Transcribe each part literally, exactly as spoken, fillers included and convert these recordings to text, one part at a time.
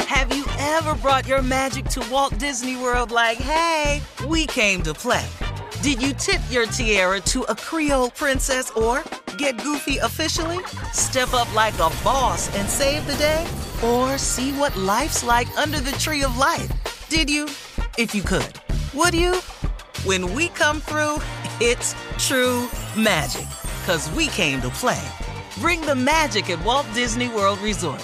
Have you ever brought your magic to Walt Disney World like, hey, we came to play? Did you tip your tiara to a Creole princess or get goofy officially? Step up like a boss and save the day? Or see what life's like under the tree of life? Did you? If you could. Would you? When we come through, it's true magic. 'Cause we came to play. Bring the magic at Walt Disney World Resort.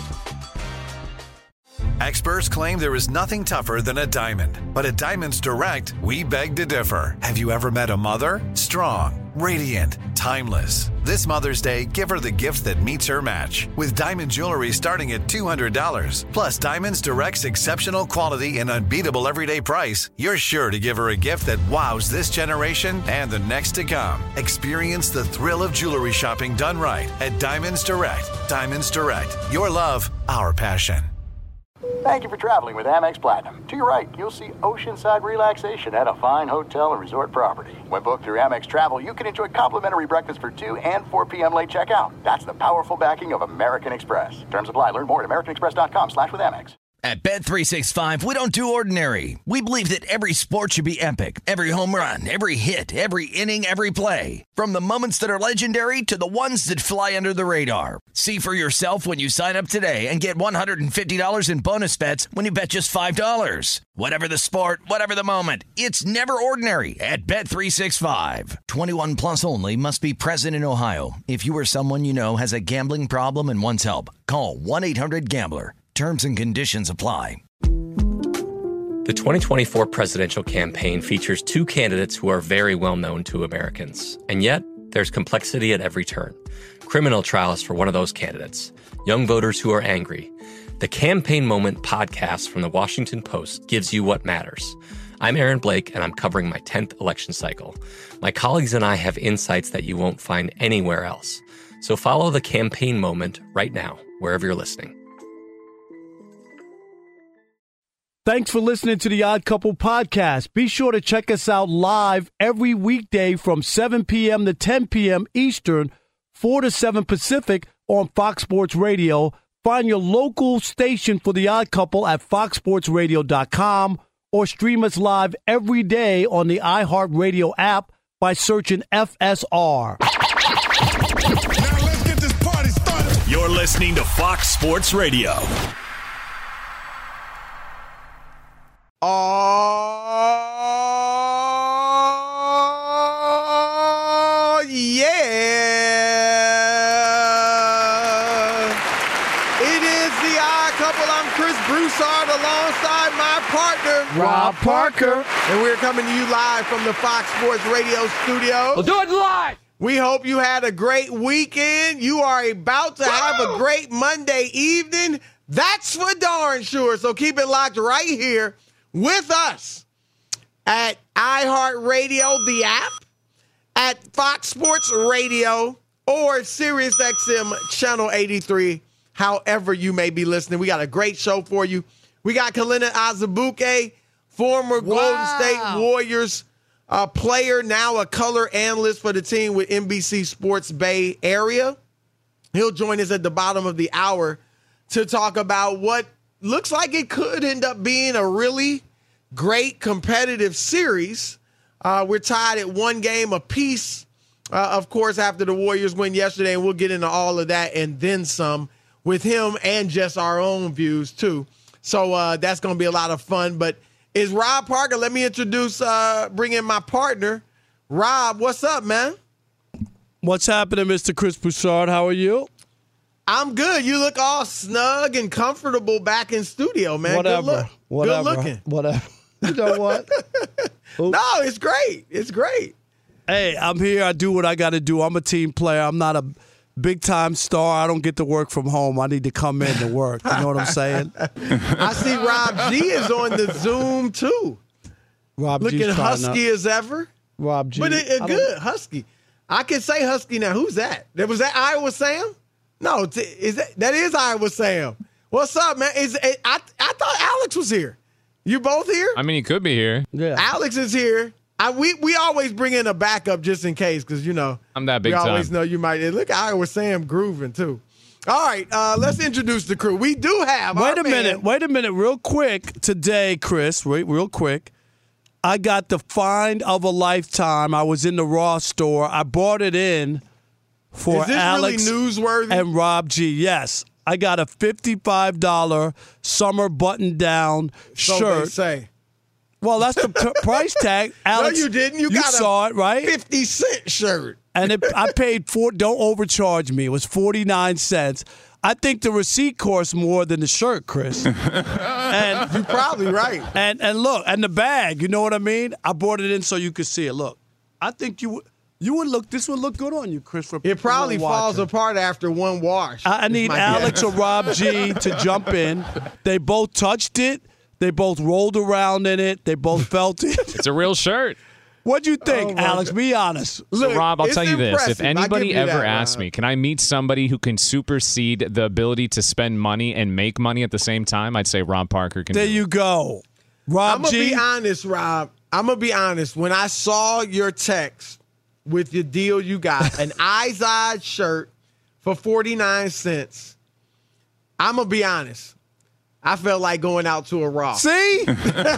Experts claim there is nothing tougher than a diamond. But at Diamonds Direct, we beg to differ. Have you ever met a mother? Strong, radiant, timeless. This Mother's Day, give her the gift that meets her match. With diamond jewelry starting at two hundred dollars. Plus Diamonds Direct's exceptional quality and unbeatable everyday price, you're sure to give her a gift that wows this generation and the next to come. Experience the thrill of jewelry shopping done right at Diamonds Direct. Diamonds Direct. Your love, our passion. Thank you for traveling with Amex Platinum. To your right, you'll see oceanside relaxation at a fine hotel and resort property. When booked through Amex Travel, you can enjoy complimentary breakfast for two and four p.m. late checkout. That's the powerful backing of American Express. Terms apply. Learn more at americanexpress.com slash with Amex. At Bet three sixty-five, we don't do ordinary. We believe that every sport should be epic. Every home run, every hit, every inning, every play. From the moments that are legendary to the ones that fly under the radar. See for yourself when you sign up today and get one hundred fifty dollars in bonus bets when you bet just five dollars. Whatever the sport, whatever the moment, it's never ordinary at Bet three sixty-five. twenty-one plus only. Must be present in Ohio. If you or someone you know has a gambling problem and wants help, call one eight hundred gambler. Terms and conditions apply. The twenty twenty-four presidential campaign features two candidates who are very well known to Americans. And yet, there's complexity at every turn. Criminal trials for one of those candidates. Young voters who are angry. The Campaign Moment podcast from the Washington Post gives you what matters. I'm Aaron Blake, and I'm covering my tenth election cycle. My colleagues and I have insights that you won't find anywhere else. So follow The Campaign Moment right now, wherever you're listening. Thanks for listening to the Odd Couple podcast. Be sure to check us out live every weekday from seven p.m. to ten p.m. Eastern, four to seven Pacific on Fox Sports Radio. Find your local station for the Odd Couple at fox sports radio dot com or stream us live every day on the iHeartRadio app by searching F S R. Now let's get this party started. You're listening to Fox Sports Radio. Oh, yeah. It is the Odd Couple. I'm Chris Broussard alongside my partner, Rob Parker. And we're coming to you live from the Fox Sports Radio studio. We'll do it live. We hope you had a great weekend. You are about to Woo! have a great Monday evening. That's for darn sure. So keep it locked right here with us at iHeartRadio, the app, at Fox Sports Radio, or SiriusXM Channel eighty-three, however you may be listening. We got a great show for you. We got Kalina Azubuike, former wow. Golden State Warriors uh, player, now a color analyst for the team with N B C Sports Bay Area. He'll join us at the bottom of the hour to talk about what looks like it could end up being a really great competitive series. Uh, we're tied at one game apiece, uh, of course, after the Warriors win yesterday, and we'll get into all of that and then some with him and just our own views, too. So uh, that's going to be a lot of fun. But it's Rob Parker. Let me introduce, uh, bring in my partner. Rob, what's up, man? What's happening, Mister Chris Broussard? How are you? I'm good. You look all snug and comfortable back in studio, man. Whatever. Good look. Whatever. Good looking. Whatever. You know what? No, it's great. It's great. Hey, I'm here. I do what I got to do. I'm a team player. I'm not a big-time star. I don't get to work from home. I need to come in to work. You know what I'm saying? I see Rob G is on the Zoom, too. Rob Looking G's husky as ever. Rob G. But it, it good, husky. I can say husky now. Who's that? Was that Iowa Sam? No, is that that is Iowa Sam. What's up, man? Is it, I I thought Alex was here. You both here? I mean, he could be here. Yeah. Alex is here. I we we always bring in a backup just in case because you know I'm that big we time. always know you might look at Iowa Sam grooving too. All right, uh, let's introduce the crew. We do have. Wait our a man. minute. Wait a minute. Real quick today, Chris. Wait, real quick. I got the find of a lifetime. I was in the Ross store. I brought it in for Is this Alex really newsworthy? and Rob G. Yes. I got a fifty-five dollars summer button-down so shirt. They say. Well, that's the t- price tag. Alex, no, you didn't. You, you got saw a it, right? fifty cent shirt. And it, I paid four. Don't overcharge me. It was forty-nine cents. I think the receipt costs more than the shirt, Chris. and You're probably right. And and look, and the bag. You know what I mean? I brought it in so you could see it. Look, I think you would. You would look. This would look good on you, Chris. For It probably for falls watching. apart after one wash. I, I need Alex or Rob G to jump in. They both touched it. They both rolled around in it. They both felt it. It's a real shirt. What'd you think, Oh, Alex? Be honest. Look, So, Rob, I'll it's tell you this. If impressive. I anybody give you ever that, asks Rob. me, can I meet somebody who can supersede the ability to spend money and make money at the same time, I'd say Rob Parker can There do you it. go. Rob I'm going to G. be honest, Rob. I'm going to be honest. When I saw your text with the deal you got, an Izod shirt for forty-nine cents, I'm going to be honest. I felt like going out to a Ross. See? I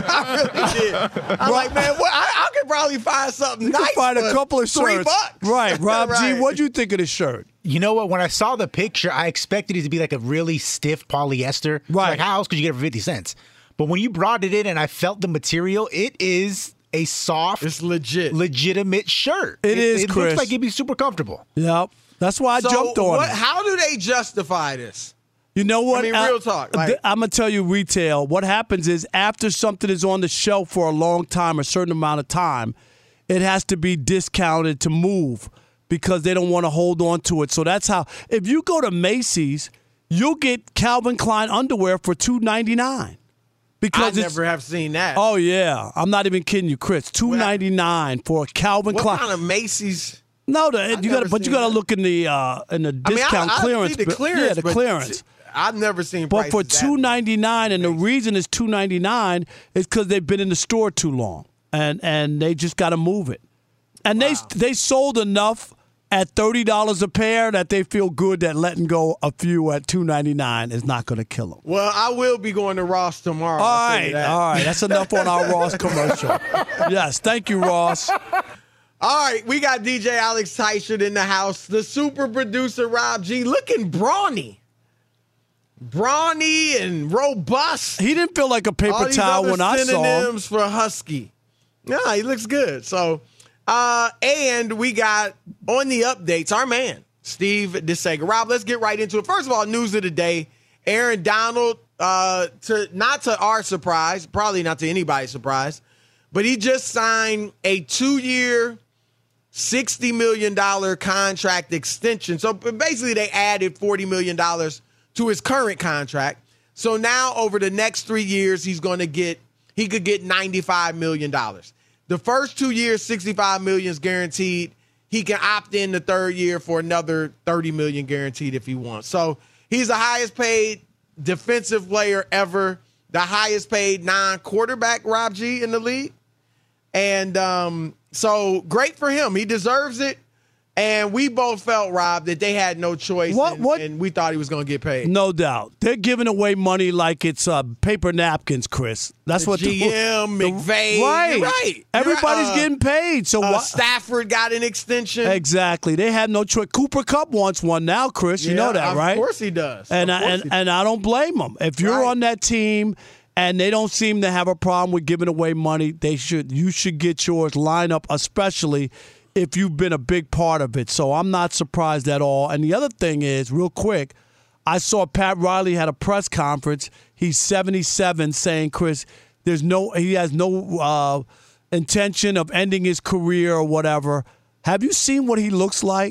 really did. I'm like, man, what, I, I could probably find something You nice can find a for couple of three shirts. bucks. Right. Rob Right. G, what'd you think of the shirt? You know what? When I saw the picture, I expected it to be like a really stiff polyester. Right. Like, how else could you get it for fifty cents? But when you brought it in and I felt the material, it is a soft, It's legit. legitimate shirt. It is, It Chris. looks like it'd be super comfortable. Yep. That's why I so jumped on what, it. how do they justify this? You know what? I mean, real talk, like- I'm going to tell you retail. What happens is after something is on the shelf for a long time, a certain amount of time, it has to be discounted to move because they don't want to hold on to it. So that's how, if you go to Macy's, you'll get Calvin Klein underwear for two ninety-nine. Because I it's, never have seen that. Oh, yeah. I'm not even kidding you, Chris. two ninety-nine for a Calvin what Klein. kind of Macy's? No, the, you never got but you seen got to that. look in the uh, in the I mean, discount I, I clearance. see the but- clearance. yeah, the but clearance. I've never seen But for prices that two ninety nine, and the reason it's two ninety nine is because they've been in the store too long, and and they just got to move it. And Wow. they they sold enough at thirty dollars a pair that they feel good that letting go a few at two ninety nine is not going to kill them. Well, I will be going to Ross tomorrow. All I'll tell you right, that. all right, that's enough on our Ross commercial. Yes, thank you, Ross. All right, we got D J Alex Teichert in the house. The super producer Rob G looking brawny. Brawny and robust. He didn't feel like a paper All these towel other when I saw him. synonyms for husky. No, he looks good. So, uh, and we got on the updates our man Steve DeSager. Rob, let's get right into it. First of all, news of the day: Aaron Donald. Uh, to not to our surprise, probably not to anybody's surprise, but he just signed a two-year, sixty million dollars contract extension. So basically, they added forty million dollars to his current contract. So now over the next three years, he's going to get, he could get ninety-five million dollars. The first two years, sixty-five million dollars is guaranteed. He can opt in the third year for another thirty million dollars guaranteed if he wants. So he's the highest paid defensive player ever, the highest paid non-quarterback, Rob G, in the league. And um, so great for him. He deserves it. And we both felt, Rob, that they had no choice, What- and, what- and we thought he was going to get paid. No doubt. They're giving away money like it's uh, paper napkins, Chris. That's The what G M, the, McVay. Right. You're right. You're Everybody's right. Uh, getting paid. So Uh, why- Stafford got an extension. Exactly. They have no choice. Cooper Kupp wants one now, Chris. You Yeah, know that, right? Of course he does. And Of I, course and, he and I don't blame them. If you're Right. on that team and they don't seem to have a problem with giving away money, they should. You should get yours. Line up, especially if you've been a big part of it. So I'm not surprised at all. And the other thing is, real quick, I saw Pat Riley had a press conference. He's seventy-seven, saying, Chris, there's no, he has no uh, intention of ending his career or whatever. Have you seen what he looks like?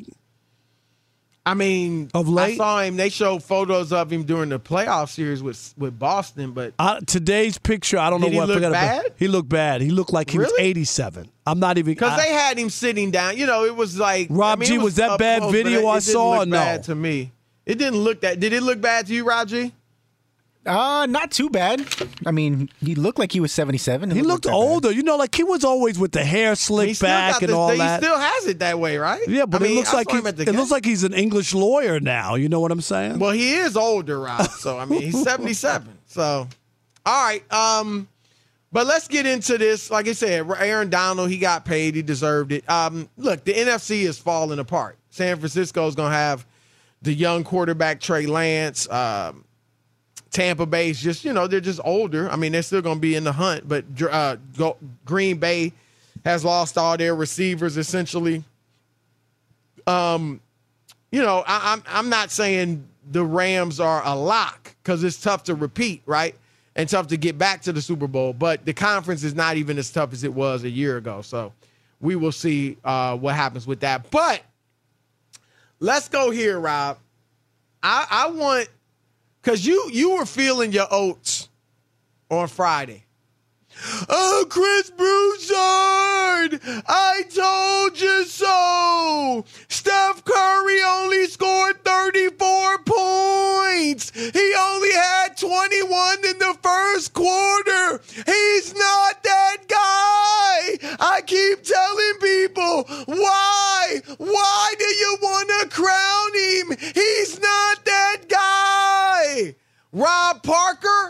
I mean, Of late? I saw him. They showed photos of him during the playoff series with with Boston, but Uh, today's picture, I don't Did know he what. look forget about- bad? He looked bad. He looked like he was Really? eighty-seven. I'm not even. because I- they had him sitting down, you know, it was like Rob I mean, G, it was that up bad close, video but it, I it didn't saw look or no? Bad to me. It didn't look that. Did it look bad to you, Rob G? Uh, not too bad. I mean, he looked like he was seventy-seven. He looked older. You know, like he was always with the hair slicked back and this, all he that. He still has it that way, right? Yeah, but I it mean, looks like he, it game. looks like he's an English lawyer now. You know what I'm saying? Well, he is older, Rob. So I mean, he's seventy-seven. So, all right. Um, but let's get into this. Like I said, Aaron Donald, he got paid. He deserved it. Um, look, the N F C is falling apart. San Francisco is going to have the young quarterback Trey Lance. Um, Tampa Bay's just, you know, they're just older. I mean, they're still going to be in the hunt, but uh, go, Green Bay has lost all their receivers essentially. Um, you know, I, I'm I'm not saying the Rams are a lock because it's tough to repeat, right, and tough to get back to the Super Bowl. But the conference is not even as tough as it was a year ago. So we will see uh, what happens with that. But let's go here, Rob. I, I want. Because you you were feeling your oats on Friday. Oh, Chris Broussard, I told you so. Steph Curry only scored thirty-four points. He only had twenty-one in the first quarter. He's not that guy. I keep telling people, why? Why do you want to crown him? He's not that guy. Rob Parker,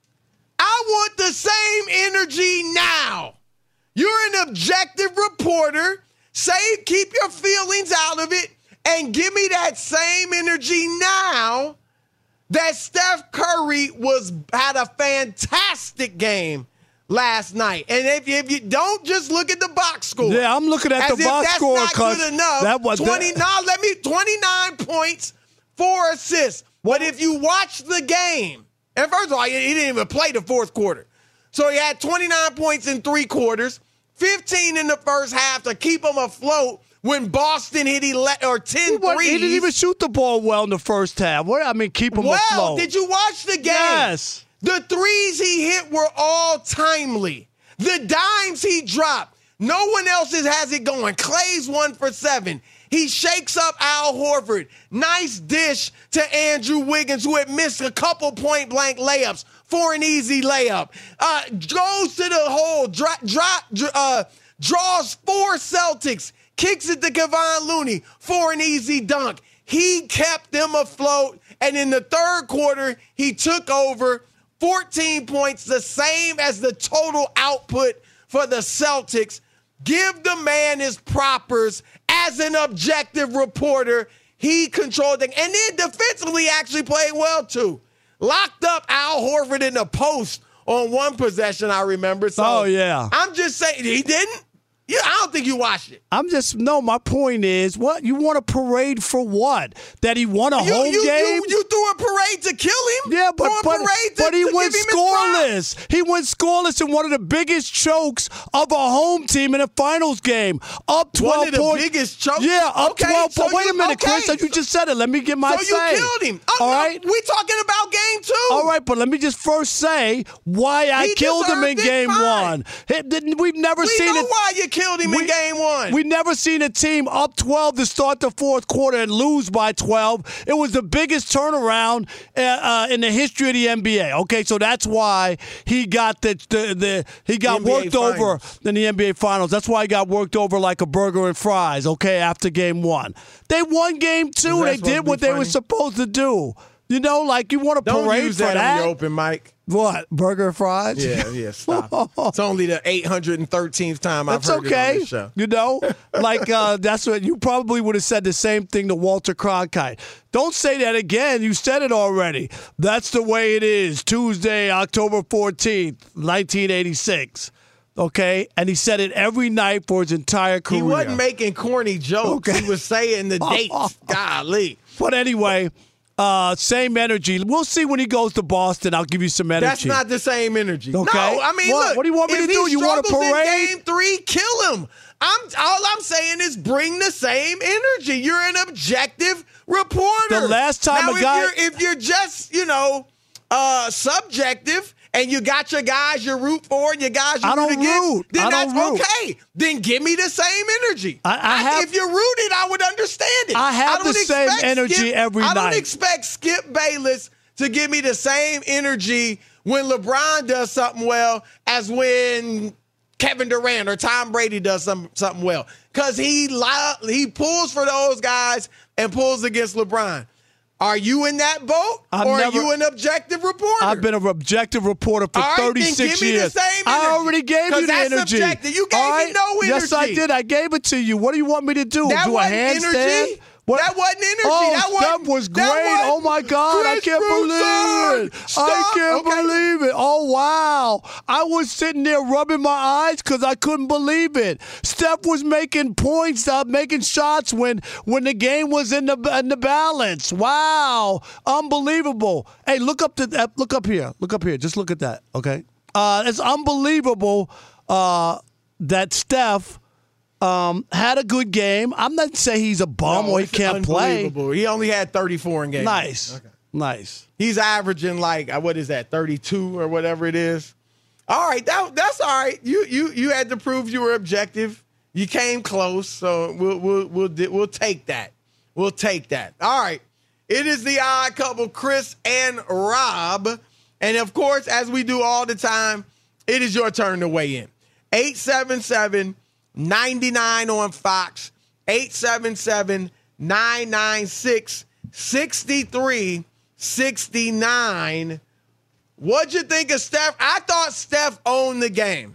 I want the same energy now. You're an objective reporter. Say, keep your feelings out of it and give me that same energy now that Steph Curry was had a fantastic game last night. And if, if you don't just look at the box score. Yeah, I'm looking at as the if box that's score. That's not good enough. That was twenty, that. now let me, twenty-nine points, four assists. But if you watch the game, and first of all, he didn't even play the fourth quarter. So he had twenty-nine points in three quarters, fifteen in the first half to keep him afloat when Boston hit eleven or ten he threes. He didn't even shoot the ball well in the first half. What I mean, keep him well, afloat. Well, did you watch the game? Yes. The threes he hit were all timely. The dimes he dropped, no one else has it going. Clay's one for seven. He shakes up Al Horford. Nice dish to Andrew Wiggins, who had missed a couple point-blank layups for an easy layup. Uh, goes to the hole, dra- dra- uh, draws four Celtics, kicks it to Kevon Looney for an easy dunk. He kept them afloat, and in the third quarter, he took over fourteen points, the same as the total output for the Celtics. Give the man his propers. As an objective reporter, he controlled it. And then defensively actually played well, too. Locked up Al Horford in the post on one possession, I remember. So oh, yeah. I'm just saying, he didn't? Yeah, I don't think you watched it. I'm just, no, my point is, what? You want a parade for what? That he won a you, home you, game? You, you threw a parade to kill him? Yeah, but, a but, parade to, but he to went give him scoreless. He went scoreless in one of the biggest chokes of a home team in a finals game. Up twelve One of the points. biggest chokes? Yeah, up okay, twelve so points. Wait you, a minute, okay. Chris. You just said it. Let me get my so say. So you killed him. Oh, All no, right? we talking about game two. All right, but let me just first say why I he killed him in it, game fine. one. It, we've never we seen know it. why you killed him we, in game one. We never seen a team up twelve to start the fourth quarter and lose by twelve. It was the biggest turnaround uh, uh, in the history of the N B A. Okay, so that's why he got the the, the he got N B A worked finals. over in the N B A Finals. That's why he got worked over like a burger and fries. Okay, after game one, they won game two. They did what they funny? were supposed to do. You know, like you want to Don't parade use for that, that? on your open mic. What, burger and fries? Yeah, yeah, stop. It's only the eight hundred thirteenth time I've That's heard okay. it on this show. You know, like uh, that's what you probably would have said the same thing to Walter Cronkite. Don't say that again. You said it already. That's the way it is. Tuesday, October fourteenth, nineteen eighty-six. Okay, and he said it every night for his entire career. He wasn't making corny jokes. Okay. He was saying the dates. Golly. But anyway. Uh, same energy. We'll see when he goes to Boston. I'll give you some energy. That's not the same energy. Okay. No, I mean, what, look. What do you want me to do? You want a parade? In game three, kill him. I'm all I'm saying is bring the same energy. You're an objective reporter. The last time now, a if guy, you're, if you're just you know uh, subjective. And you got your guys you root for and your guys you I don't root against, root. then I that's don't root. okay. Then give me the same energy. I, I have, if you're rooted, I would understand it. I have I the same energy Skip, every I night. I don't expect Skip Bayless to give me the same energy when LeBron does something well as when Kevin Durant or Tom Brady does some, something well. Because he, he pulls for those guys and pulls against LeBron. Are you in that boat, I'm or never, are you an objective reporter? I've been an objective reporter for All right, thirty-six then give me years. The same I already gave you the that's energy. Objective. You gave All right? me no energy. Yes, I did. I gave it to you. What do you want me to do? That do a wasn't handstand? energy. What? That wasn't energy. Oh, that Steph was great. Oh, my God. I can't believe it. Stop. I can't Okay. believe it. Oh, wow. I was sitting there rubbing my eyes because I couldn't believe it. Steph was making points, uh, making shots when when the game was in the in the balance. Wow. Unbelievable. Hey, look up to that. Look up here. Look up here. Just look at that, okay? Uh, it's unbelievable uh, that Steph Um, had a good game. I'm not saying he's a bum no, or he can't play. He only had thirty-four in game. Nice. Okay. Nice. He's averaging like, what is that, thirty-two or whatever it is. All right, that, that's all right. You you you had to prove you were objective. You came close, so we'll we'll we'll we'll take that. We'll take that. All right. It is the Odd Couple, Chris and Rob. And of course, as we do all the time, it is your turn to weigh in. eight seven seven ninety-nine on Fox, eight seven seven, nine nine six, six three six nine. What'd you think of Steph? I thought Steph owned the game.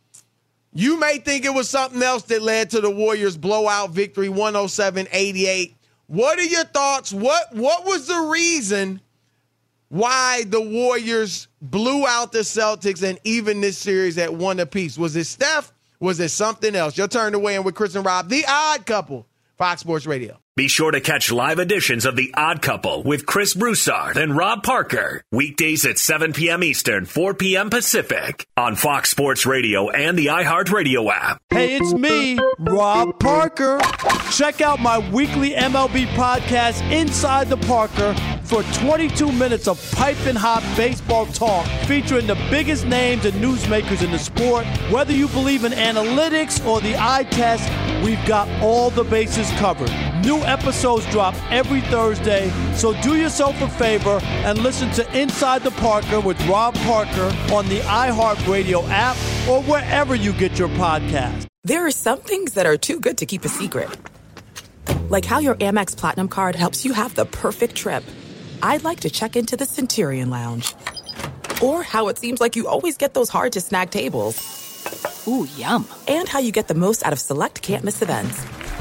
You may think it was something else that led to the Warriors' blowout victory, one oh seven eighty-eight. What are your thoughts? What, what was the reason why the Warriors blew out the Celtics and even this series at one apiece? Was it Steph? Was it something else? Your turn to weigh in with Chris and Rob, the Odd Couple, Fox Sports Radio. Be sure to catch live editions of The Odd Couple with Chris Broussard and Rob Parker. Weekdays at seven p.m. Eastern, four p.m. Pacific on Fox Sports Radio and the iHeartRadio app. Hey, it's me, Rob Parker. Check out my weekly M L B podcast, Inside the Parker, for twenty-two minutes of piping hot baseball talk featuring the biggest names and newsmakers in the sport. Whether you believe in analytics or the eye test, we've got all the bases covered. New episodes drop every Thursday, so do yourself a favor and listen to Inside the Parker with Rob Parker on the iHeartRadio app or wherever you get your podcast. There are some things that are too good to keep a secret. Like how your Amex Platinum card helps you have the perfect trip. I'd like to check into the Centurion Lounge. Or how it seems like you always get those hard-to-snag tables. Ooh, yum. And how you get the most out of select can't-miss events.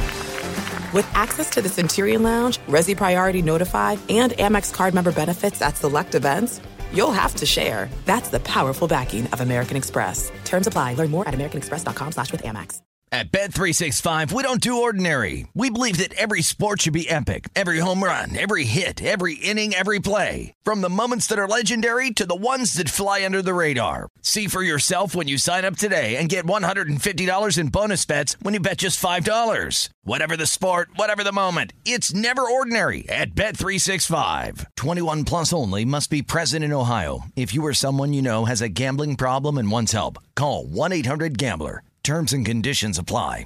With access to the Centurion Lounge, Resi Priority Notify, and Amex card member benefits at select events, you'll have to share. That's the powerful backing of American Express. Terms apply. Learn more at americanexpress.com slash with Amex. At Bet three sixty-five, we don't do ordinary. We believe that every sport should be epic. Every home run, every hit, every inning, every play. From the moments that are legendary to the ones that fly under the radar. See for yourself when you sign up today and get one hundred fifty dollars in bonus bets when you bet just five dollars. Whatever the sport, whatever the moment, it's never ordinary at Bet three sixty-five. twenty-one plus only. Must be present in Ohio. If you or someone you know has a gambling problem and wants help, call one eight hundred gambler. Terms and conditions apply.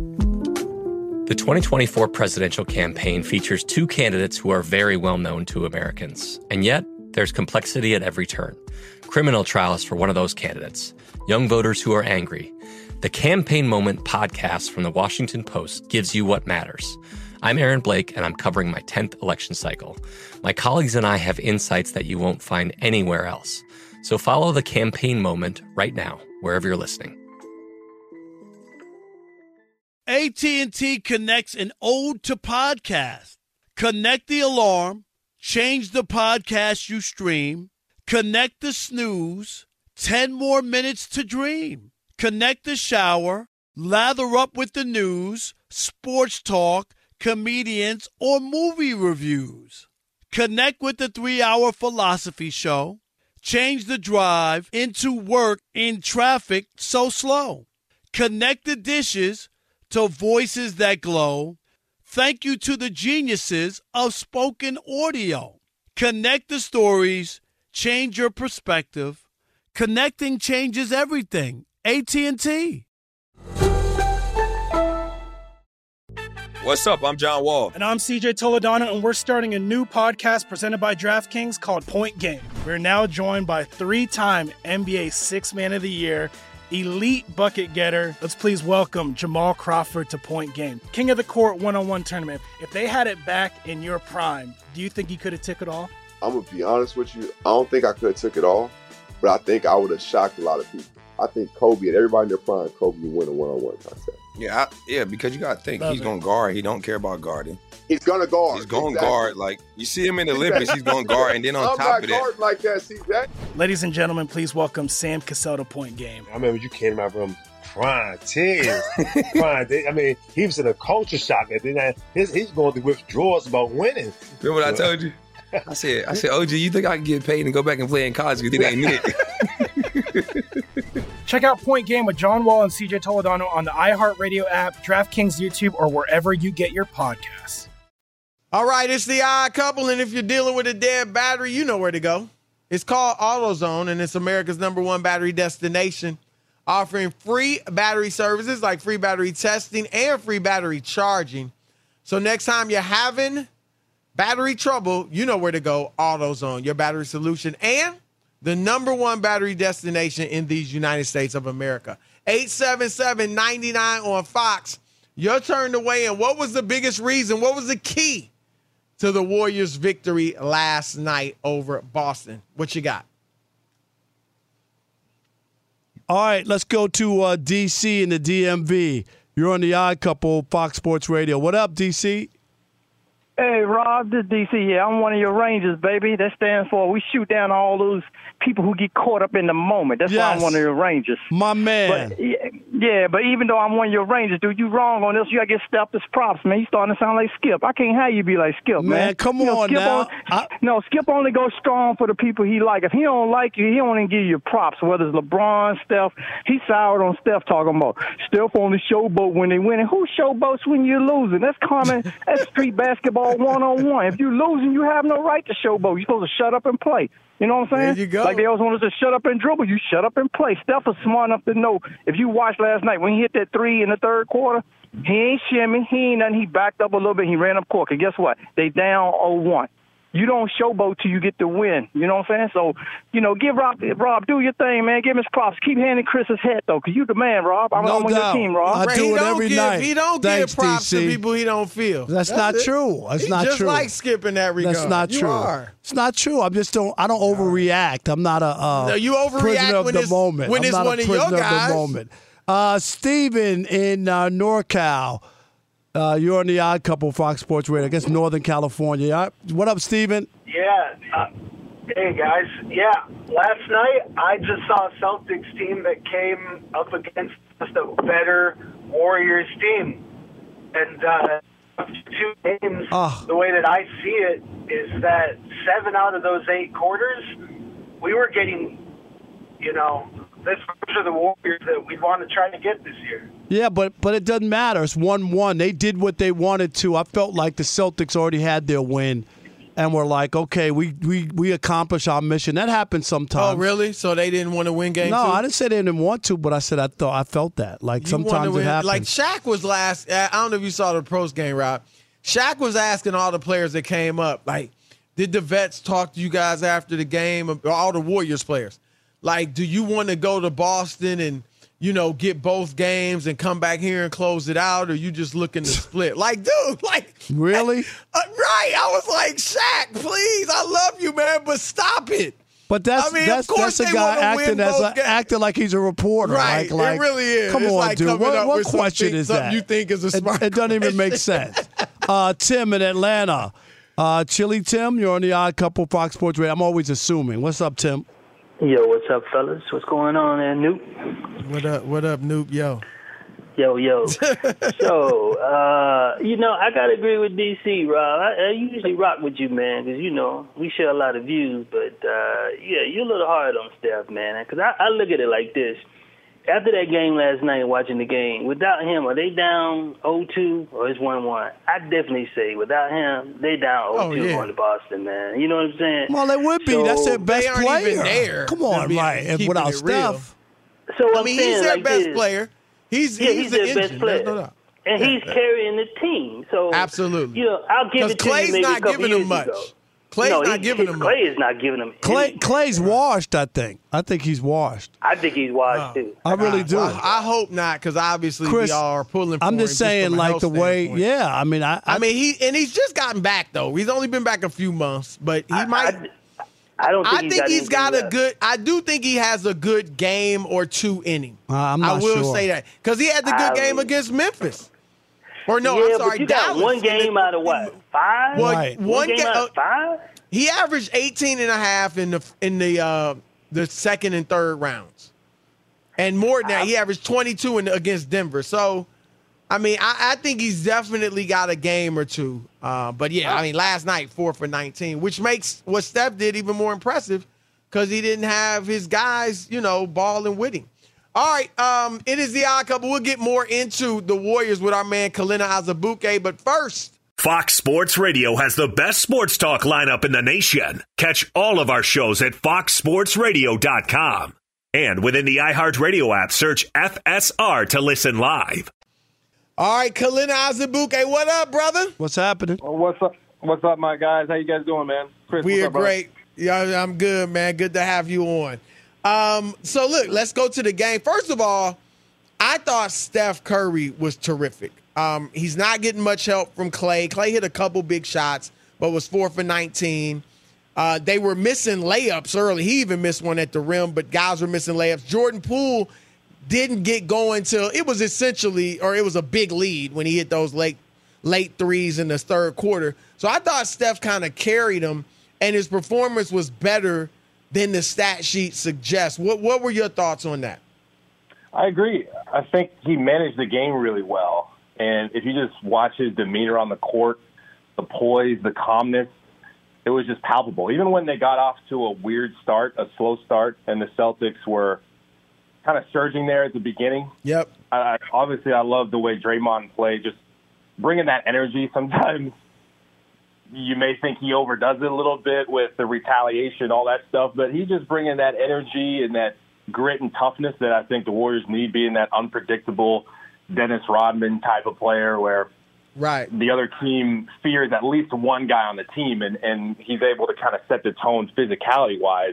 The twenty twenty-four presidential campaign features two candidates who are very well known to Americans. And yet, there's complexity at every turn. Criminal trials for one of those candidates. Young voters who are angry. The Campaign Moment podcast from the Washington Post gives you what matters. I'm Aaron Blake, and I'm covering my tenth election cycle. My colleagues and I have insights that you won't find anywhere else. So follow The Campaign Moment right now, wherever you're listening. A T and T connects an ode to podcast. Connect the alarm, change the podcast you stream, connect the snooze, ten more minutes to dream. Connect the shower, lather up with the news, sports talk, comedians, or movie reviews. Connect with the three-hour philosophy show. Change the drive into work in traffic so slow. Connect the dishes to voices that glow. Thank you to the geniuses of spoken audio. Connect the stories, change your perspective. Connecting changes everything. A T and T. What's up? I'm John Wall. And I'm C J Toledano, and we're starting a new podcast presented by DraftKings called Point Game. We're now joined by three-time N B A Sixth Man of the Year, elite bucket getter. Let's please welcome Jamal Crawford to Point Game. King of the Court one-on-one tournament. If they had it back in your prime, do you think you could have took it all? I'm going to be honest with you. I don't think I could have took it all, but I think I would have shocked a lot of people. I think Kobe and everybody in their prime, Kobe would win a one-on-one contest. Yeah, I, yeah, because you got to think, Love he's going to guard. He don't care about guarding. He's going to guard. He's going to exactly. guard. Like, you see him in the Olympics, he's going to guard. And then on I'm top of that. I'm not guarding like that, C J. Ladies and gentlemen, please welcome Sam Cassell to Point Game. I remember you came out from prime tears. prime, I mean, he was in a culture shock. And then his, he's going through withdrawals about winning. Remember what I told you? I said, I said, O G, you think I can get paid and go back and play in college because it ain't it? Check out Point Game with John Wall and C J Toledano on the iHeartRadio app, DraftKings YouTube, or wherever you get your podcasts. All right, it's the Odd Couple, and if you're dealing with a dead battery, you know where to go. It's called AutoZone, and it's America's number one battery destination, offering free battery services like free battery testing and free battery charging. So next time you're having battery trouble, you know where to go. AutoZone, your battery solution, and the number one battery destination in these United States of America. eight seven seven, nine nine on Fox. Your turn to weigh in. What was the biggest reason? What was the key to the Warriors' victory last night over Boston? What you got? All right, let's go to uh, D C and the D M V. You're on the Odd Couple, Fox Sports Radio. What up, D C? Hey, Rob, this is D C here. I'm one of your Rangers, baby. That stands for we shoot down all those people who get caught up in the moment. That's yes. why I'm one of your Rangers. My man. But, yeah, but even though I'm one of your Rangers, dude, you wrong on this. You got to get Steph as props, man. You starting to sound like Skip. I can't have you be like Skip, man. Man, come you know, on Skip now. On, I... No, Skip only goes strong for the people he like. If he don't like you, he don't even give you props, whether it's LeBron, Steph. He soured on Steph talking about Steph only showboat when they win. Who showboats when you're losing? That's common. That's street basketball one-on-one. If you're losing, you have no right to showboat. You're supposed to shut up and play. You know what I'm saying? There you go. Like they always want us to shut up and dribble. You shut up and play. Steph is smart enough to know. If you watched last night when he hit that three in the third quarter, he ain't shimmy. He ain't nothing. He backed up a little bit. He ran up court. And guess what? They down oh one. You don't showboat till you get the win. You know what I'm saying? So, you know, give Rob, Rob, do your thing, man. Give him his props. Keep handing Chris his head, though, because you the man, Rob. I'm, no I'm on doubt. your team, Rob. I do he it don't every give, night. He don't Thanks, give props D C. to people he don't feel. That's, That's not it. true. That's He not just true. like Skip in that regard. That's not you true. Are. It's not true. I just don't. I don't overreact. I'm not a uh, No, you overreact prisoner of when the it's- moment. when I'm it's not one a of your prisoner guys. of the moment. Uh, Steven in uh, NorCal. Uh, you're on the Odd Couple, Fox Sports Radio. I guess Northern California. Uh, What up, Steven? Yeah. Uh, hey, guys. Yeah. Last night, I just saw a Celtics team that came up against just a better Warriors team. And uh, two games, oh. the way that I see it is that seven out of those eight quarters, we were getting, you know, this are the Warriors that we want to try to get this year. Yeah, but but it doesn't matter. It's one one. They did what they wanted to. I felt like the Celtics already had their win, and we're like, okay, we we, we accomplished our mission. That happens sometimes. Oh, really? So they didn't want to win game No, two? I didn't say they didn't want to, but I said I thought I felt that. Like You sometimes wanna it win- happens. Like Shaq was last. I don't know if you saw the pros game, Rob. Shaq was asking all the players that came up, like, did the vets talk to you guys after the game? Or all the Warriors players, like, do you want to go to Boston and, you know, get both games and come back here and close it out, or you just looking to split? Like, dude, like, really? Uh, right? I was like, Shaq, please, I love you, man, but stop it. But that's I mean, that's of course that's a they guy wanna acting win as both a, games. acting like he's a reporter. Right, Like, like, it really is. Come It's on, like dude. coming What, up what with some question thing- is something that? you think is a It- smart It, doesn't even make question. sense. Uh, Tim in Atlanta. Uh, Chili Tim, you're on the Odd Couple, Fox Sports Radio. I'm always assuming. What's up, Tim? Yo, what's up, fellas? What's going on there, Noop? What up? What up, Noop? Yo. Yo, yo. so, uh, you know, I got to agree with D C, Rob. I, I usually rock with you, man, because, you know, we share a lot of views. But, uh, yeah, you're a little hard on Steph, man, because I, I look at it like this. After that game last night, watching the game, without him, are they down oh two or it's one one? I definitely say without him, they down oh two Oh, yeah. going to Boston, man. You know what I'm saying? Well, they would be. So- That's their best They aren't player. even there. Come on, to be right? And keeping without it real. Steph. So I I'm mean, saying he's their like best this. player. He's Yeah, he's, he's the their engine. best player. There's no doubt. and he's carrying the team. So absolutely, you know, I'll give it to Clay's you maybe not a couple giving years him much. ago. Clay's no, not he, giving him Clay much. is not giving him. Clay, any. Clay's washed, I think. I think he's washed. I think he's washed too. I really do. Well, I hope not, because obviously Chris, we all are pulling. For I'm him just saying, from a like health the way. standpoint. Yeah, I mean, I, I. I mean, he and he's just gotten back though. He's only been back a few months, but he I, might. I, I don't. Think I he's think got, he's got a left. good. I do think he has a good game or two in him. Uh, I'm not I will sure. say that because he had the good I game mean- against Memphis. Or no, yeah, I'm sorry, but you Dallas. got one game out of what? Five? Well, Right. one, One game ga- out uh, of five? He averaged eighteen and a half in the in the uh, the second and third rounds, and more than that, he averaged twenty-two in, against Denver. So, I mean, I, I think he's definitely got a game or two. Uh, but yeah, I mean, last night four for nineteen, which makes what Steph did even more impressive because he didn't have his guys, you know, balling with him. All right, um, it is the Odd Couple. We'll get more into the Warriors with our man Kalina Azubuike, but first. Fox Sports Radio has the best sports talk lineup in the nation. Catch all of our shows at fox sports radio dot com. And within the iHeartRadio app, search F S R to listen live. All right, Kalina Azubuike, what up, brother? What's happening? Well, what's up? What's up, my guys? How you guys doing, man? Chris, We what's are up, brother? great. Yeah, I'm good, man. Good to have you on. Um, so, look, let's go to the game. First of all, I thought Steph Curry was terrific. Um, he's not getting much help from Clay. Clay hit a couple big shots, but was four for nineteen. Uh, they were missing layups early. He even missed one at the rim, but guys were missing layups. Jordan Poole didn't get going till it was essentially, or it was a big lead when he hit those late, late threes in the third quarter. So I thought Steph kind of carried him, and his performance was better than the stat sheet suggests. What What were your thoughts on that? I agree. I think he managed the game really well. And if you just watch his demeanor on the court, the poise, the calmness, it was just palpable. Even when they got off to a weird start, a slow start, and the Celtics were kind of surging there at the beginning. Yep. I, obviously, I love the way Draymond played, just bringing that energy. Sometimes you may think he overdoes it a little bit with the retaliation, all that stuff, but he's just bringing that energy and that grit and toughness that I think the Warriors need, being that unpredictable Dennis Rodman type of player where right. the other team fears at least one guy on the team, and, and he's able to kind of set the tone physicality-wise.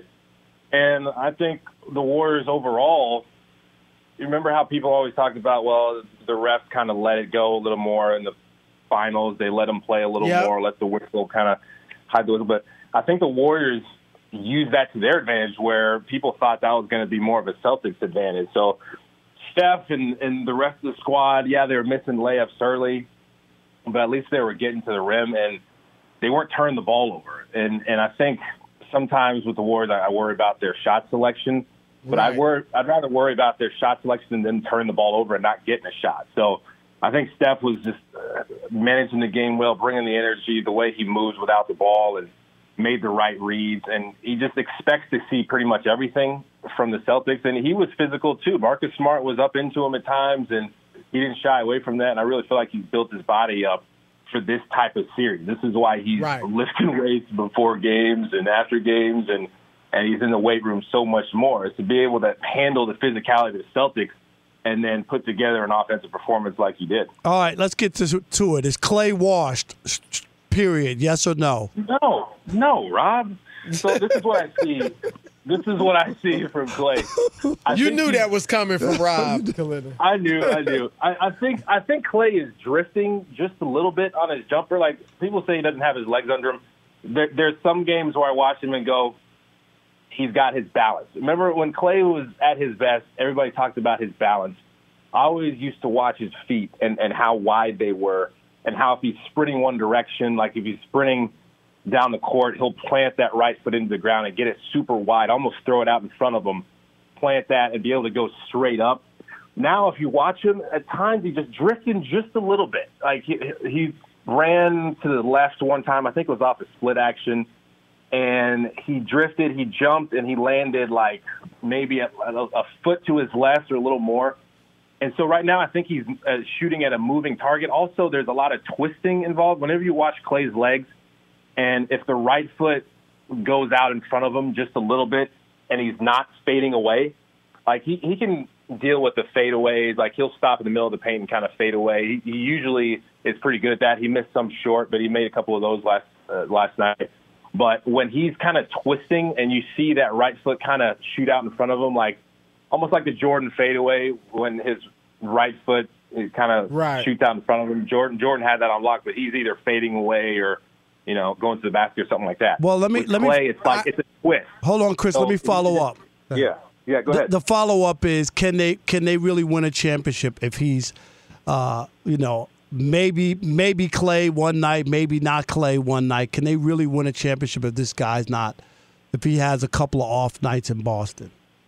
And I think the Warriors overall, you remember how people always talked about, well, the refs kind of let it go a little more in the finals. They let them play a little Yep. more, let the whistle kind of hide the whistle. But I think the Warriors used that to their advantage where people thought that was going to be more of a Celtics advantage. So Steph and, and the rest of the squad, yeah, they were missing layups early, but at least they were getting to the rim, and they weren't turning the ball over. And and I think sometimes with the Warriors, I, I worry about their shot selection, but I Right. worry, I'd rather worry about their shot selection than them turning the ball over and not getting a shot. So I think Steph was just uh, managing the game well, bringing the energy, the way he moves without the ball, and made the right reads, and he just expects to see pretty much everything from the Celtics. And he was physical too. Marcus Smart was up into him at times, and he didn't shy away from that. And I really feel like he's built his body up for this type of series. This is why he's Right. lifting weights before games and after games, and, and he's in the weight room so much more. Is to be able to handle the physicality of the Celtics and then put together an offensive performance like he did. All right, let's get to, to it. Is Clay washed? Period. Yes or no? No, no, Rob. So this is what I see. This is what I see from Clay. I You think knew he- that was coming from Rob. Kalina. I knew, I knew. I, I think, I think Clay is drifting just a little bit on his jumper. Like people say, he doesn't have his legs under him. There, there's some games where I watch him and go, he's got his balance. Remember when Clay was at his best? Everybody talked about his balance. I always used to watch his feet and, and how wide they were, and how if he's sprinting one direction, like if he's sprinting down the court, he'll plant that right foot into the ground and get it super wide, almost throw it out in front of him, plant that and be able to go straight up. Now, if you watch him, at times he's just drifting just a little bit. Like he, he ran to the left one time, I think it was off a split action, and he drifted, he jumped, and he landed like maybe a, a, a foot to his left or a little more. And so right now I think he's uh, shooting at a moving target. Also, there's a lot of twisting involved. Whenever you watch Clay's legs, and if the right foot goes out in front of him just a little bit and he's not fading away, like he, he can deal with the fadeaways. Like, he'll stop in the middle of the paint and kind of fade away. He, he usually is pretty good at that. He missed some short, but he made a couple of those last uh, last night. But when he's kind of twisting and you see that right foot kind of shoot out in front of him, like almost like the Jordan fadeaway when his right foot kind of right. shoots out in front of him. Jordan Jordan had that on lock, but he's either fading away or, you know, going to the basket or something like that. Well, let me With let Clay, me. it's like I, it's a twist. Hold on, Chris. So, let me follow up. Yeah, yeah. Go the, ahead. The follow up is can they can they really win a championship if he's, uh, you know, maybe maybe Clay one night, maybe not Clay one night. Can they really win a championship if this guy's not, if he has a couple of off nights in Boston?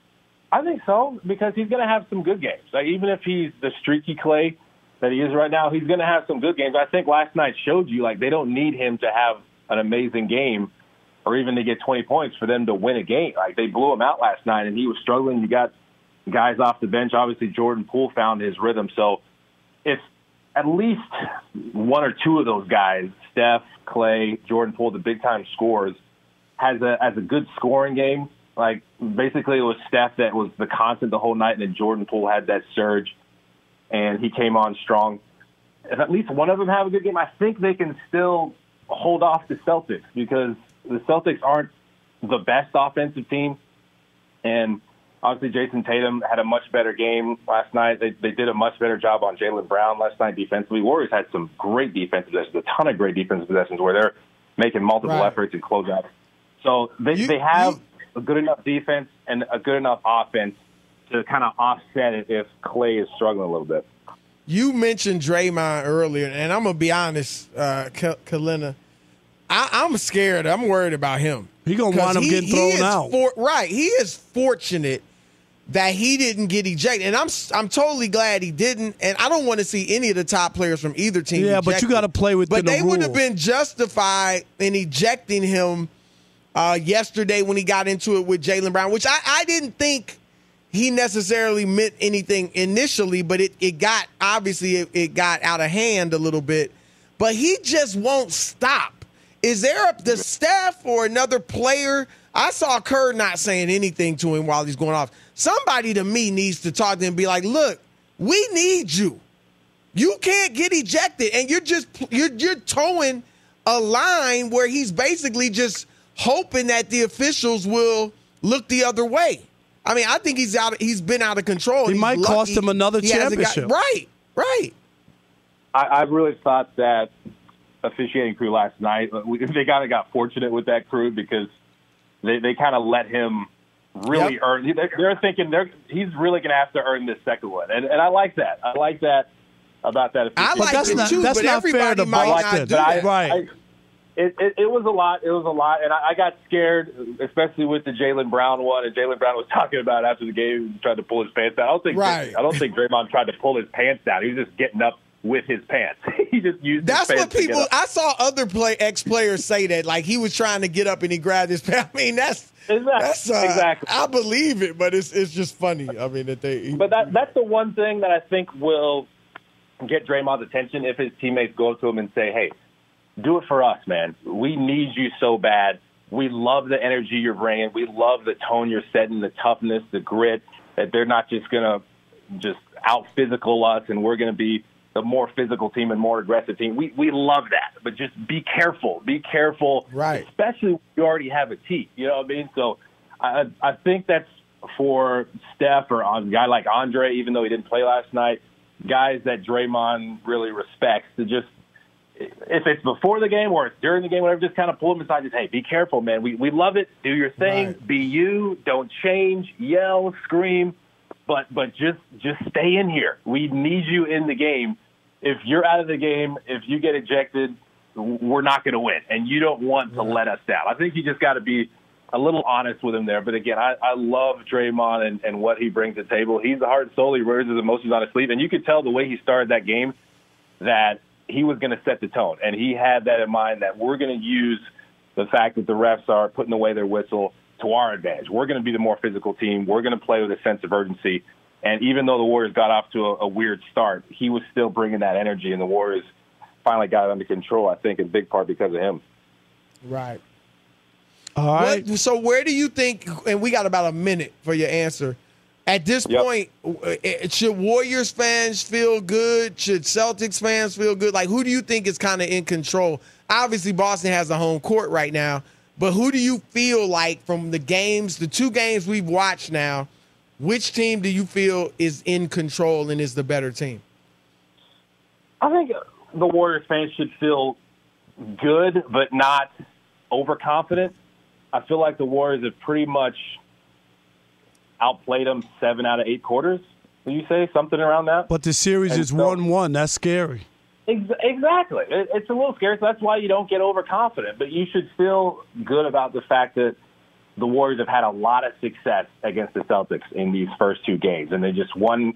I think so, because he's going to have some good games. Like, even if he's the streaky Clay that he is right now, he's going to have some good games. I think last night showed you, like, they don't need him to have an amazing game or even to get twenty points for them to win a game. Like, they blew him out last night, and he was struggling. You got guys off the bench. Obviously, Jordan Poole found his rhythm. So if at least one or two of those guys, Steph, Clay, Jordan Poole, the big-time scorers, has a, has a good scoring game, like, basically it was Steph that was the constant the whole night, and then Jordan Poole had that surge, and he came on strong. If at least one of them have a good game, I think they can still hold off the Celtics, because the Celtics aren't the best offensive team, and obviously Jason Tatum had a much better game last night. They, they did a much better job on Jaylen Brown last night defensively. Warriors had some great defensive possessions, a ton of great defensive possessions where they're making multiple Right. efforts and closeouts. So they, You- they have you- a good enough defense and a good enough offense to kind of offset it if Clay is struggling a little bit. You mentioned Draymond earlier, and I'm gonna be honest, uh, K- Kalina. I, I'm scared. I'm worried about him. He gonna wind up he, getting he thrown is out. For, right. He is fortunate that he didn't get ejected, and I'm I'm totally glad he didn't. And I don't want to see any of the top players from either team. Yeah, but ejected. you got to play within But the they would have rules. been justified in ejecting him uh, yesterday when he got into it with Jaylen Brown, which I, I didn't think he necessarily meant anything initially, but it, it got, obviously, it, it got out of hand a little bit. But he just won't stop. Is there a, the staff or another player? I saw Kerr not saying anything to him while he's going off. Somebody to me needs to talk to him and be like, look, we need you. You can't get ejected, and you're just you're you're towing a line where he's basically just hoping that the officials will look the other way. I mean, I think he's out. He's been out of control. He He's might lucky cost him another he hasn't got- championship. right, right. I, I really thought that officiating crew last night, we, they kind of got fortunate with that crew because they, they kind of let him really Yep. earn. They're, they're thinking they're, he's really going to have to earn this second one, and and I like that. I like that about that. I like that's it not- too, that's but not fair everybody to might Boston. not do But I- that. Right. I- It, it, it was a lot. It was a lot, and I, I got scared, especially with the Jaylen Brown one. And Jaylen Brown was talking about after the game, he tried to pull his pants down. I don't think Right. I don't think Draymond tried to pull his pants down. He was just getting up with his pants. he just used. That's his what pants to get people. up. I saw other play ex players say that, like he was trying to get up and he grabbed his pants. I mean, that's Exactly. that's uh, Exactly. I believe it, but it's it's just funny. I mean that they. But that that's the one thing that I think will get Draymond's attention if his teammates go up to him and say, "Hey, do it for us, man. We need you so bad. We love the energy you're bringing. We love the tone you're setting, the toughness, the grit, that they're not just going to just out-physical us and we're going to be the more physical team and more aggressive team. We we love that, but just be careful. Be careful, right? Especially when you already have a team. You know what I mean? So I, I think that's for Steph or a guy like Andre, even though he didn't play last night, guys that Draymond really respects to just, if it's before the game or it's during the game, whatever, just kind of pull them aside. Just, hey, be careful, man. We we love it. Do your thing. Right. Be you. Don't change. Yell. Scream. But but just just stay in here. We need you in the game. If you're out of the game, if you get ejected, we're not going to win, and you don't want to let us down. I think you just got to be a little honest with him there. But again, I, I love Draymond and, and what he brings to the table. He's the heart and soul. He wears his emotions on his sleeve, and you could tell the way he started that game that he was going to set the tone, and he had that in mind that we're going to use the fact that the refs are putting away their whistle to our advantage. We're going to be the more physical team. We're going to play with a sense of urgency. And even though the Warriors got off to a, a weird start, he was still bringing that energy, and the Warriors finally got it under control, I think, in big part because of him. Right. All right. What, so where do you think? And we got about a minute for your answer. At this Yep. point, uh, should Warriors fans feel good? Should Celtics fans feel good? Like, who do you think is kind of in control? Obviously, Boston has the home court right now, but who do you feel like from the games, the two games we've watched now, which team do you feel is in control and is the better team? I think the Warriors fans should feel good, but not overconfident. I feel like the Warriors have pretty much outplayed them seven out of eight quarters. Will you say something around that? But the series And is so- one one. That's scary. Ex- Exactly. It- It's a little scary, so that's why you don't get overconfident. But you should feel good about the fact that the Warriors have had a lot of success against the Celtics in these first two games, and they just one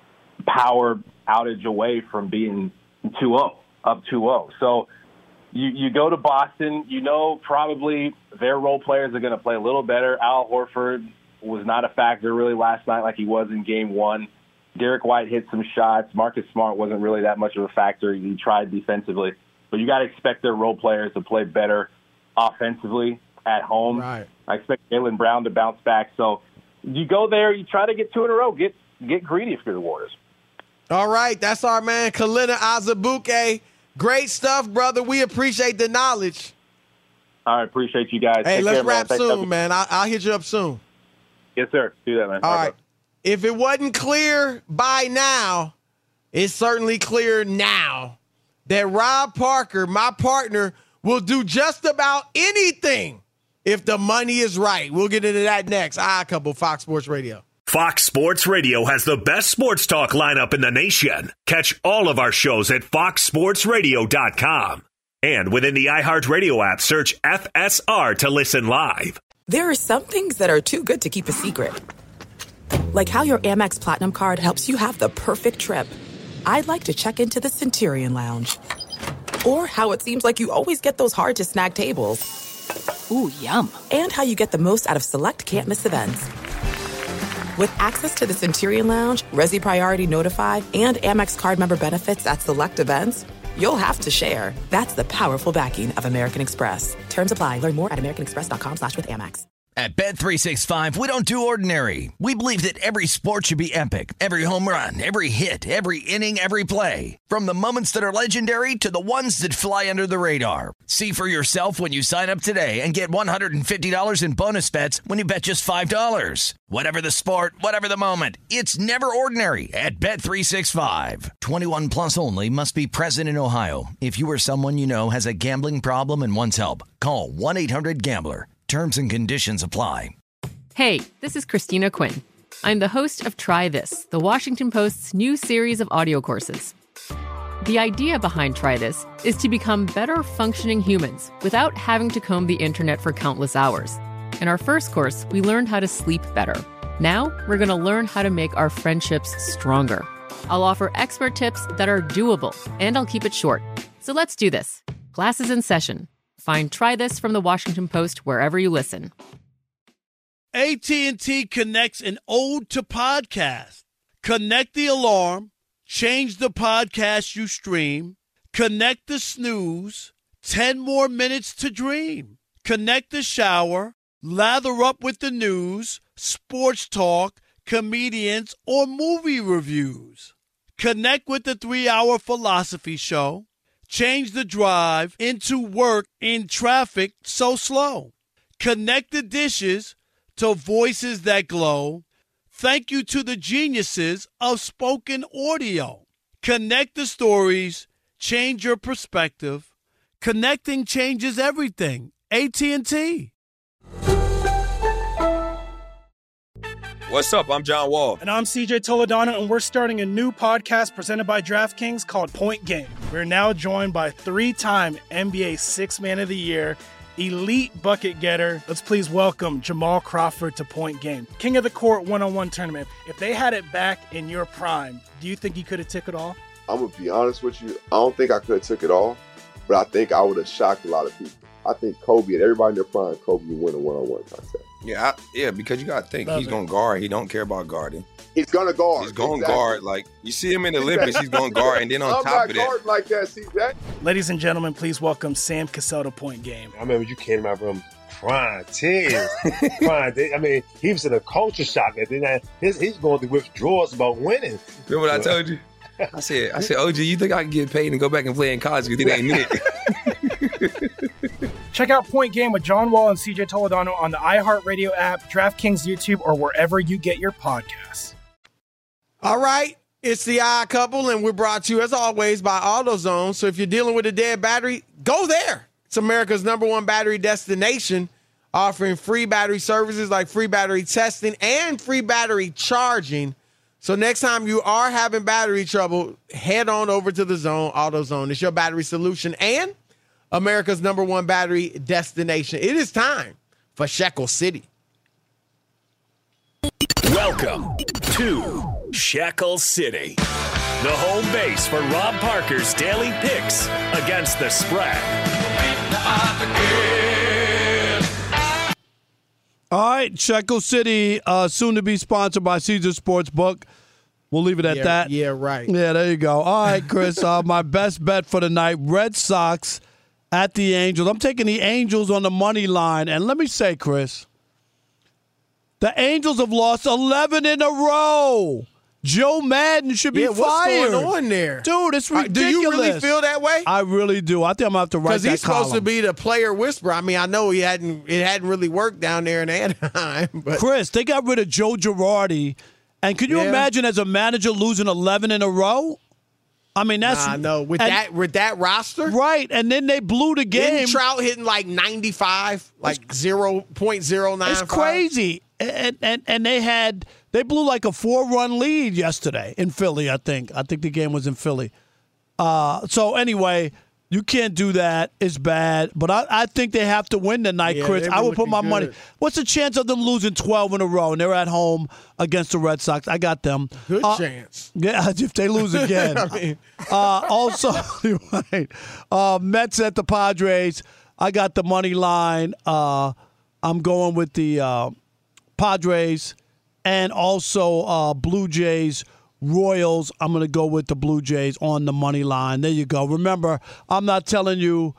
power outage away from being two oh, up two oh. So you, you go to Boston, you know probably their role players are going to play a little better. Al Horford was not a factor really last night like he was in game one. Derek White hit some shots. Marcus Smart wasn't really that much of a factor. He tried defensively. But you got to expect their role players to play better offensively at home. Right. I expect Jaylen Brown to bounce back. So you go there, you try to get two in a row. Get get greedy if you're the Warriors. All right, that's our man, Kalina Azubuike. Great stuff, brother. We appreciate the knowledge. All right, appreciate you guys. Hey, Take let's care, man. wrap Thanks, soon, guys. man. I- I'll hit you up soon. Yes, sir. Do that, man. All Bye, right. If it wasn't clear by now, it's certainly clear now that Rob Parker, my partner, will do just about anything if the money is right. We'll get into that next. Odd Couple, Fox Sports Radio. Fox Sports Radio has the best sports talk lineup in the nation. Catch all of our shows at fox sports radio dot com. And within the iHeartRadio app, search F S R to listen live. There are some things that are too good to keep a secret. Like how your Amex Platinum card helps you have the perfect trip. I'd like to check into the Centurion Lounge. Or how it seems like you always get those hard-to-snag tables. Ooh, yum. And how you get the most out of select can't-miss events. With access to the Centurion Lounge, Resi Priority Notified, and Amex card member benefits at select events, you'll have to share. That's the powerful backing of American Express. Terms apply. Learn more at americanexpress.com slash with Amex. At Bet three sixty-five, we don't do ordinary. We believe that every sport should be epic. Every home run, every hit, every inning, every play. From the moments that are legendary to the ones that fly under the radar. See for yourself when you sign up today and get one hundred fifty dollars in bonus bets when you bet just five dollars. Whatever the sport, whatever the moment, it's never ordinary at Bet three sixty-five. twenty-one plus only. Must be present in Ohio. If you or someone you know has a gambling problem and wants help, call one eight hundred gambler. Terms and conditions apply. Hey, this is Christina Quinn. I'm the host of Try This, the Washington Post's new series of audio courses. The idea behind Try This is to become better functioning humans without having to comb the internet for countless hours. In our first course, we learned how to sleep better. Now, we're going to learn how to make our friendships stronger. I'll offer expert tips that are doable, and I'll keep it short. So let's do this. Class is in session. Find Try This from the Washington Post wherever you listen. A T and T connects an ode to podcast. Connect the alarm, change the podcast you stream, connect the snooze, ten more minutes to dream. Connect the shower, lather up with the news, sports talk, comedians, or movie reviews. Connect with the three-hour philosophy show. Change the drive into work in traffic so slow. Connect the dishes to voices that glow. Thank you to the geniuses of spoken audio. Connect the stories. Change your perspective. Connecting changes everything. A T and T. What's up? I'm John Wall. And I'm C J Toledano, and we're starting a new podcast presented by DraftKings called Point Game. We're now joined by three-time N B A Sixth Man of the Year, elite bucket getter. Let's please welcome Jamal Crawford to Point Game. King of the Court one-on-one tournament. If they had it back in your prime, do you think you could have took it all? I'm going to be honest with you. I don't think I could have took it all, but I think I would have shocked a lot of people. I think Kobe and everybody in their prime, Kobe would win a one-on-one contest. Yeah, I, yeah, because you got to think, Love he's it. going to guard. He don't care about guarding. He's going to guard. He's going to Exactly. guard. Like, you see him in the Olympics, he's going to guard. And then on I'm top not of that, guarding like that, C J. Ladies and gentlemen, please welcome Sam Cassell to Point Game. I remember you came out from crying tears. crying. I mean, he was in a culture shock. And then his, he's going through withdrawals about winning. Remember what I told you? I said, I said, O G, you think I can get paid and go back and play in college because it ain't it? Check out Point Game with John Wall and C J Toledano on the iHeartRadio app, DraftKings YouTube, or wherever you get your podcasts. All right. It's the Odd Couple, and we're brought to you, as always, by AutoZone. So if you're dealing with a dead battery, go there. It's America's number one battery destination, offering free battery services like free battery testing and free battery charging. So next time you are having battery trouble, head on over to the Zone, AutoZone. It's your battery solution and America's number one battery destination. It is time for Shekel City. Welcome to Shekel City, the home base for Rob Parker's daily picks against the spread. All right, Shekel City, uh, soon to be sponsored by Caesar Sportsbook. We'll leave it at yeah, that. Yeah, right. Yeah, there you go. All right, Chris, uh, my best bet for the night, Red Sox at the Angels. I'm taking the Angels on the money line. And let me say, Chris, the Angels have lost eleven in a row. Joe Madden should be yeah, fired. What's going on there? Dude, it's ridiculous. Uh, do you really feel that way? I really do. I think I'm going to have to write that column. Because he's supposed to be the player whisperer. I mean, I know he hadn't it hadn't really worked down there in Anaheim. But Chris, they got rid of Joe Girardi. And can you yeah. imagine as a manager losing eleven in a row? I mean, that's I nah, know with and, that with that roster, right? And then they blew the game. Isn't Trout hitting like ninety-five, like zero point zero nine. It's crazy. And and and they had they blew like a four run lead yesterday in Philly. I think I think the game was in Philly. Uh, so anyway, you can't do that. It's bad. But I, I think they have to win tonight, yeah, Chris. I would put my good. money. What's the chance of them losing twelve in a row and they're at home against the Red Sox? I got them. Good uh, chance. Yeah, if they lose again. I mean. uh, also, right, uh, Mets at the Padres. I got the money line. Uh, I'm going with the uh, Padres and also uh, Blue Jays. Royals, I'm going to go with the Blue Jays on the money line. There you go. Remember, I'm not telling you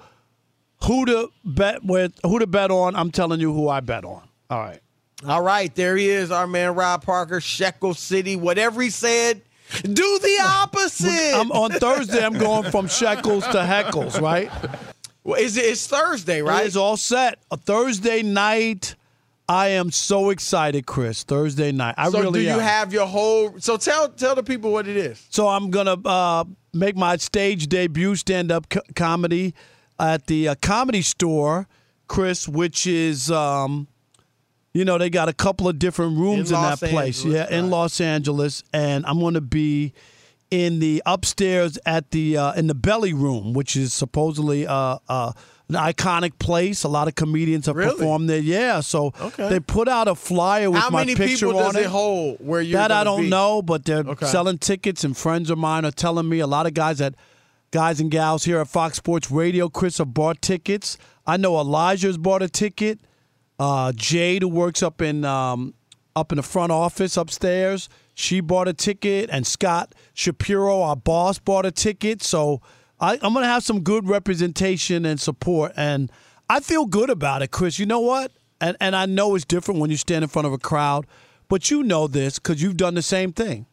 who to bet with, who to bet on. I'm telling you who I bet on. All right. All right. There he is, our man Rob Parker, Shekel City. Whatever he said, do the opposite. I'm, on Thursday, I'm going from shekels to heckles, right? Well, is it, it's Thursday, right? It's all set. A Thursday night. I am so excited, Chris. Thursday night. I so really do you am. have your whole – so tell tell the people what it is. So I'm going to uh, make my stage debut stand-up co- comedy at the uh, Comedy Store, Chris, which is, um, you know, they got a couple of different rooms in, in that place. Angeles, yeah, right. in Los Angeles. And I'm going to be in the upstairs at the uh, in the Belly Room, which is supposedly uh, uh, an iconic place. A lot of comedians have Really? performed there. Yeah, so Okay. they put out a flyer with How my many picture people on does it hold where you're That I gonna don't be? know, but they're Okay. selling tickets, and friends of mine are telling me. A lot of guys that, guys and gals here at Fox Sports Radio, Chris, have bought tickets. I know Elijah's bought a ticket. Uh, Jade, who works up in um, up in the front office upstairs, she bought a ticket, and Scott Shapiro, our boss, bought a ticket. So I, I'm going to have some good representation and support, and I feel good about it, Chris. You know what? And and I know it's different when you stand in front of a crowd, but you know this because you've done the same thing.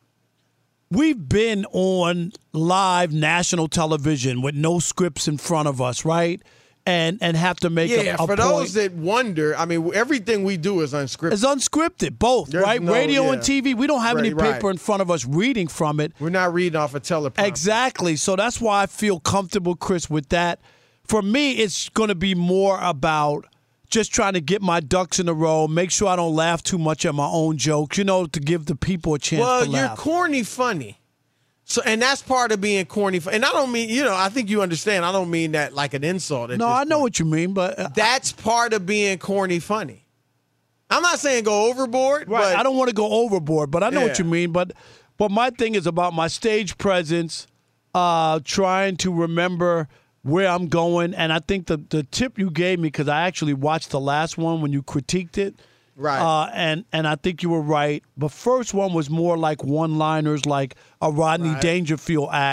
We've been on live national television with no scripts in front of us, right? And and have to make Yeah, a, a for point. those that wonder, I mean, everything we do is unscripted. It's unscripted, both, There's right? no- Radio yeah. and T V, we don't have any Right, paper right. in front of us reading from it. We're not reading off a teleprompter. Exactly. So that's why I feel comfortable, Chris, with that. For me, it's going to be more about just trying to get my ducks in a row, make sure I don't laugh too much at my own jokes, you know, to give the people a chance Well, to you're laugh. corny funny. So, and that's part of being corny. fu- And I don't mean, you know, I think you understand. I don't mean that like an insult. at No, this I know point. what you mean, but uh, That's part of being corny funny. I'm not saying go overboard, right, but I don't want to go overboard, but I know what Yeah. you mean. But but my thing is about my stage presence, uh, trying to remember where I'm going. And I think the, the tip you gave me, because I actually watched the last one when you critiqued it. Right. Uh, and, and I think you were right. The first one was more like one-liners, like a Rodney Right. Dangerfield act.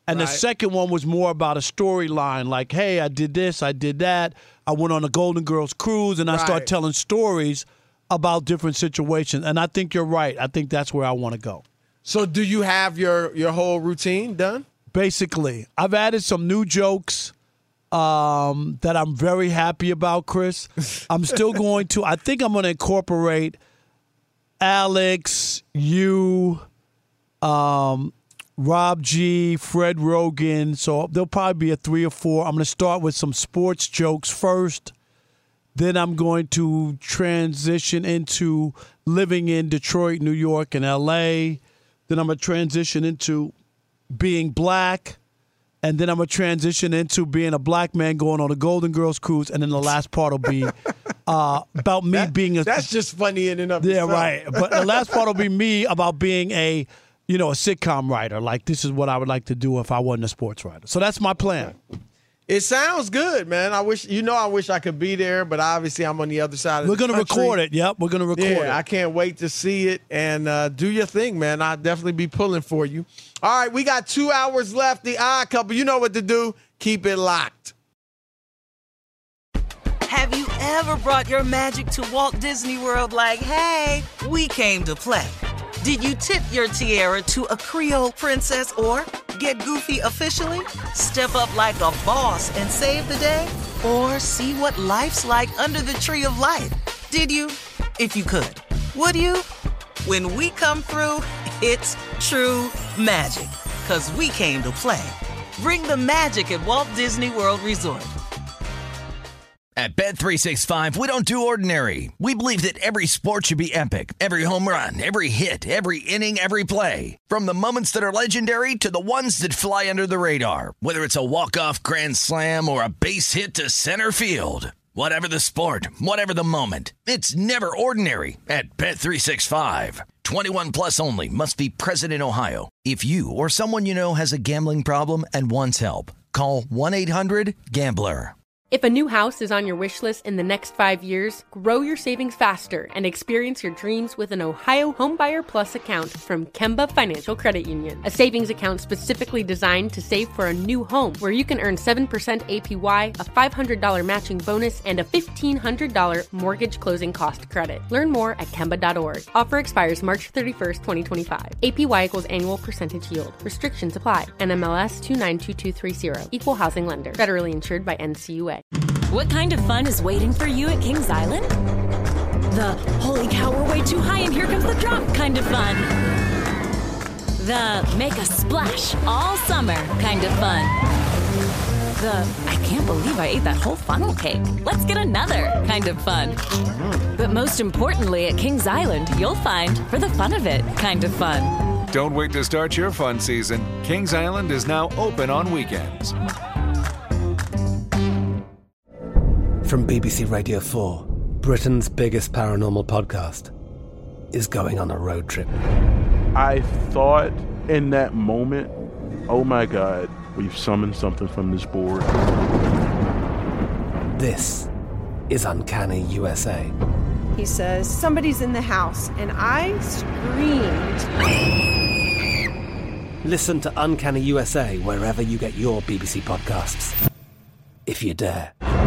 And Right. the second one was more about a storyline, like, hey, I did this, I did that. I went on a Golden Girls cruise, and I Right. start telling stories about different situations. And I think you're right. I think that's where I want to go. So do you have your, your whole routine done? Basically, I've added some new jokes um, that I'm very happy about, Chris. I'm still going to, I think I'm going to incorporate Alex, you, um, Rob G, Fred Rogan. So there'll probably be a three or four. I'm going to start with some sports jokes first. Then I'm going to transition into living in Detroit, New York, and L A. Then I'm going to transition into being black. And then I'm going to transition into being a black man going on a Golden Girls cruise. And then the last part will be uh, about me That- being a... That's just funny in and of Yeah, itself. right. But the last part will be me about being a, you know, a sitcom writer. Like, this is what I would like to do if I wasn't a sports writer. So that's my plan. It sounds good, man. I wish, you know, I wish I could be there, but obviously I'm on the other side of We're the going to country. record it. Yep, we're going to record yeah, it. I can't wait to see it and uh, do your thing, man. I'll definitely be pulling for you. All right, we got two hours left. The Odd Couple, you know what to do. Keep it locked. Have you ever brought your magic to Walt Disney World like, hey, we came to play? Did you tip your tiara to a Creole princess or get goofy officially? Step up like a boss and save the day? Or see what life's like under the tree of life? Did you? If you could. Would you? When we come through, it's true magic. 'Cause we came to play. Bring the magic at Walt Disney World Resort. At Bet three sixty-five, we don't do ordinary. We believe that every sport should be epic. Every home run, every hit, every inning, every play. From the moments that are legendary to the ones that fly under the radar. Whether it's a walk-off grand slam or a base hit to center field. Whatever the sport, whatever the moment. It's never ordinary at Bet three sixty-five. twenty-one plus only. Must be present in Ohio. If you or someone you know has a gambling problem and wants help, call one eight hundred gambler. If a new house is on your wish list in the next five years, grow your savings faster and experience your dreams with an Ohio Homebuyer Plus account from Kemba Financial Credit Union. A savings account specifically designed to save for a new home where you can earn seven percent A P Y, a five hundred dollars matching bonus, and a fifteen hundred dollars mortgage closing cost credit. Learn more at Kemba dot org. Offer expires March thirty-first, twenty twenty-five. A P Y equals annual percentage yield. Restrictions apply. N M L S two nine two two three zero. Equal housing lender. Federally insured by N C U A. What kind of fun is waiting for you at Kings Island? The holy cow, we're way too high and here comes the drop kind of fun. The make a splash all summer kind of fun. The I can't believe I ate that whole funnel cake. Let's get another kind of fun. But most importantly, at Kings Island, you'll find for the fun of it kind of fun. Don't wait to start your fun season. Kings Island is now open on weekends. From B B C Radio four, Britain's biggest paranormal podcast is going on a road trip. I thought in that moment, oh my God, we've summoned something from this board. This is Uncanny U S A. He says, somebody's in the house, and I screamed. Listen to Uncanny U S A wherever you get your B B C podcasts, if you dare.